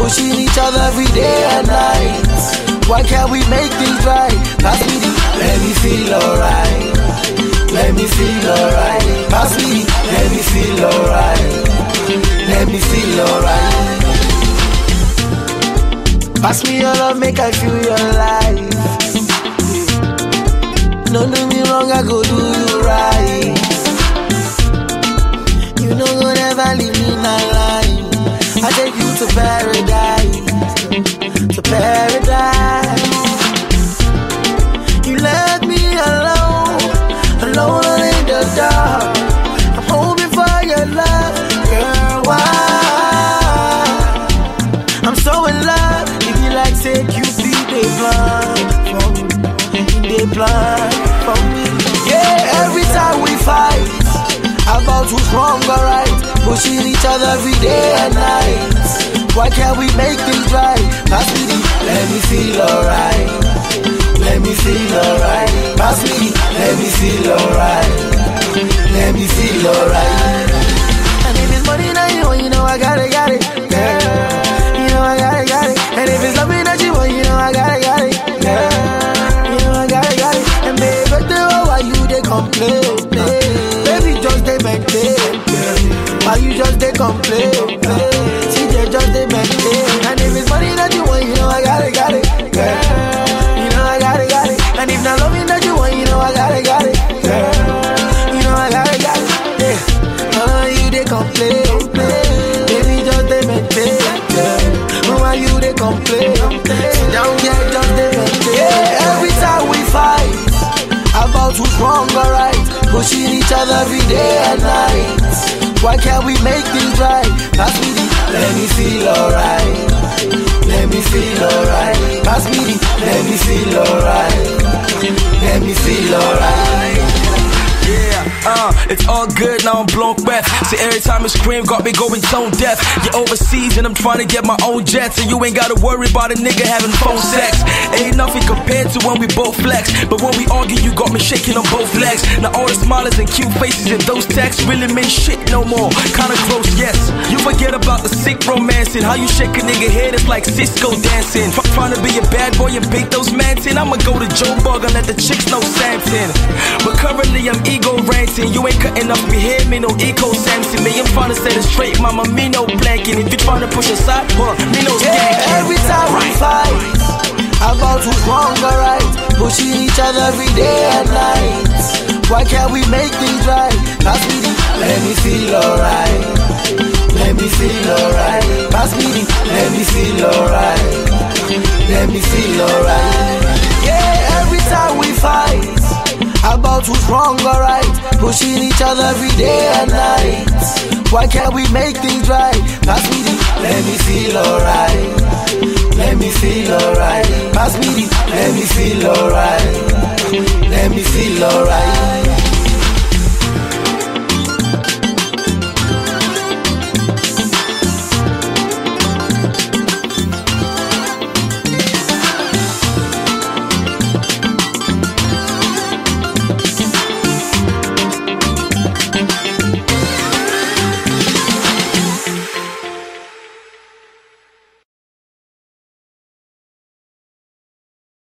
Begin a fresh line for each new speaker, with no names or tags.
pushing each other every day and night. Why can't we make things right? Pass me the, let me feel alright. Let me feel alright. Pass me the, let me feel alright. Let me feel alright. Pass me your love, make I feel your life. Don't do me wrong, I go do you right. You know you'll never leave me in line. I take you to paradise, to paradise. You left me alone, alone in the dark. I'm hoping for your love, girl. Why? I'm so in love. If you like, say Cupid, they blind for me, they blind for me. Yeah, every time we fight about who's wrong or right, pushing each other every day and night. Why can't we make things right? Pass me the, let me feel alright. Let me feel alright. Pass me the, let me feel alright. Let me feel alright. And if it's money that you want, you know I got it, girl. You know I got it. And if it's loving that you want, you know I got it, girl. You know I got it. And baby, why you they complain? Baby, just they maintain. Why you just they complain? See, they just they maintain. And if it's money that you want, you know I got it, girl. You know I got it. And if not loving that you want, you know I got it, girl. You know I got it. Yeah. You they complain. Baby, just they maintain. Why you they complain? Sit down, yeah, just they maintain. Yeah, every time we fight about who's wrong or right, pushing each other every day and night. Why can't we make things right? Pass me the, let me feel alright. Let me feel alright. Pass me the, let me feel alright. Let me feel alright.
Yeah, it's all good, now I'm blown breath. See, every time I scream, got me going tone deaf. You're overseas and I'm trying to get my own jet, so you ain't gotta worry about a nigga having phone sex. Ain't nothing compared to when we both flex, but when we argue, you got me shaking on both legs. Now all the smiles and cute faces in those texts really mean shit no more. Kinda gross, yes. You forget about the sick romancing, how you shake a nigga head, it's like Cisco dancing. Trying to be a bad boy and bake those mans in. I'ma go to Joe Bug and let the chicks know Samson. But currently I'm ego ranting. You ain't cutting up me hear me no eco Samson. Me I'm trying to set it straight, mama, me no blanking. If you trying to push aside, me no skanking.
Yeah, every time we fight about who's wrong or right, pushing each other every day and night. Why can't we make things right? Pass me the, let me feel alright. Let me feel alright. Pass me the, let me feel alright. Let me feel alright. Yeah, every time we fight about who's wrong or right, pushing each other every day and night. Why can't we make things right? Pass me the, let me feel alright. Let me feel alright. Pass me the, let me feel alright. Let me feel alright.